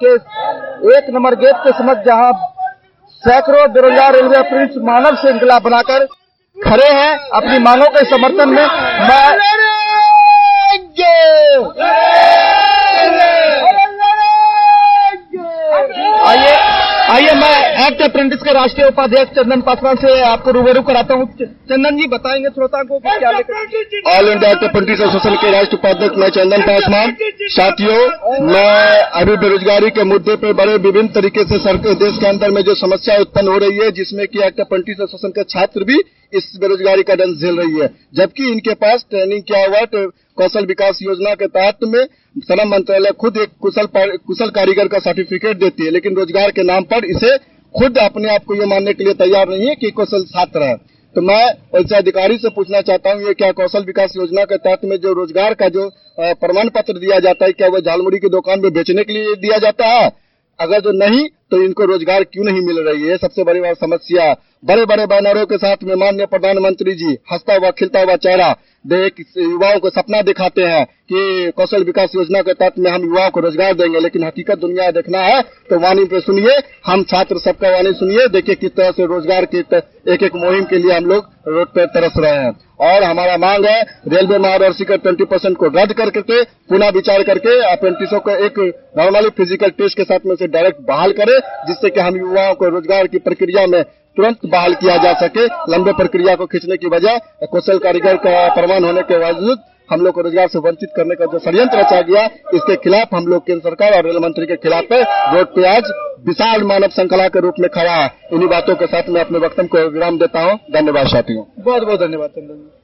के 1 number gate के समक्ष जहां सैकड़ों बेरोजगार रेलवे अप्रेंटिस मानव श्रृंखला बनाकर खड़े हैं अपनी मांगों के समर्थन में। आइए मैं एक्ट अप्रेंटिस के राष्ट्रीय उपाध्यक्ष चंदन पासवान से आपको रूबरू कराता हूँ। चंदन जी बताएंगे श्रोता को क्या लेकर। All India act apprentice association के राष्ट्रीय उपाध्यक्ष मैं चंदन पासवान। साथियों, मैं अभी बेरोजगारी के मुद्दे पर बड़े विभिन्न तरीके से सरकार देश के अंदर में जो समस्या उत्पन्न हो रही है, जिसमें कि एक्ट अप्रेंटिस एसोसिएशन के छात्र भी इस बेरोजगारी का दंश झेल रही है, जबकि इनके पास ट्रेनिंग किया हुआ कौशल विकास योजना के तहत में श्रम मंत्रालय खुद एक कुशल कारीगर का सर्टिफिकेट देती है, लेकिन रोजगार के नाम पर इसे खुद अपने आप को ये मानने के लिए तैयार नहीं है कि कौशल छात्र है। तो मैं वैसे अधिकारी से पूछना चाहता हूँ, ये क्या कौशल विकास योजना के तहत में जो रोजगार का जो प्रमाण पत्र दिया जाता है, क्या वो झालमुड़ी की दुकान में बेचने के लिए दिया जाता है? अगर जो नहीं तो इनको रोजगार क्यों नहीं मिल रही है? सबसे बड़ी समस्या। बड़े बड़े बैनरों के साथ में माननीय प्रधानमंत्री जी हंसता हुआ खिलता हुआ चेहरा देख युवाओं को सपना दिखाते हैं कि कौशल विकास योजना के तहत में हम युवाओं को रोजगार देंगे, लेकिन हकीकत दुनिया देखना है तो वाणी पे सुनिए, हम छात्र सबका वाणी सुनिए। देखिए किस तरह से रोजगार की एक एक मुहिम के लिए हम लोग रोड पे तरस रहे हैं। और हमारा मांग है रेलवे मार्गदर्शी का 20% को रद्द करके पुनः विचार करके अप्रेंटिसों को एक नॉर्मली फिजिकल टेस्ट के साथ में से डायरेक्ट बहाल करे, जिससे कि हम युवाओं को रोजगार की प्रक्रिया में तुरंत बहाल किया जा सके। लंबे प्रक्रिया को खींचने की बजाय कौशल कारीगर का प्रमाण होने के बावजूद हम लोग को रोजगार से वंचित करने का जो षड्यंत्र रचा गया, इसके खिलाफ हम लोग केंद्र सरकार और रेल मंत्री के खिलाफ रोड पे आज विशाल मानव श्रृंखला के रूप में खड़ा है। इन्हीं बातों के साथ मैं अपने वक्तव्य को विराम देता हूँ। धन्यवाद साथियों। बहुत बहुत धन्यवाद चंदन।